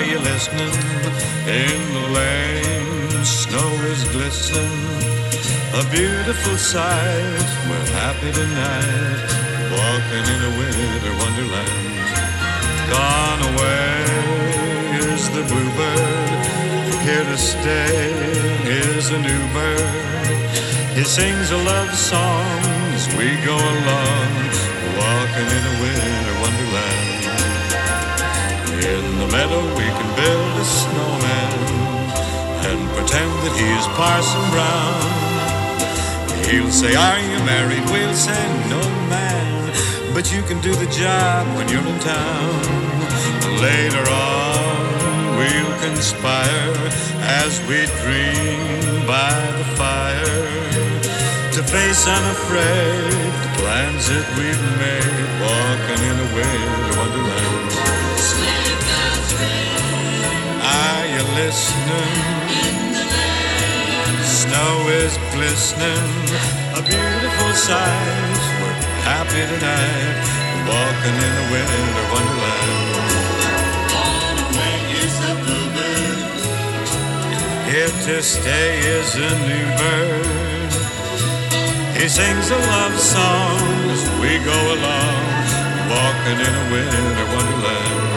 you listening? In the lane, snow is glistening. A beautiful sight, we're happy tonight, walking in a winter wonderland. Gone away is the bluebird, here to stay is a new bird. He sings a love song as we go along, walking in a winter wonderland. In the meadow we can build a snowman and pretend that he is Parson Brown. He'll say, are you married? We'll say, no man, but you can do the job when you're in town. Later on we'll conspire as we dream by the fire to face unafraid the plans that we've made, walking in a winter wonderland. Are you listening? Snow is glistening, a beautiful sight. We're happy tonight, walking in a winter wonderland. Gone away is the bluebird, here to stay is a new bird. He sings a love song as we go along, walking in a winter wonderland.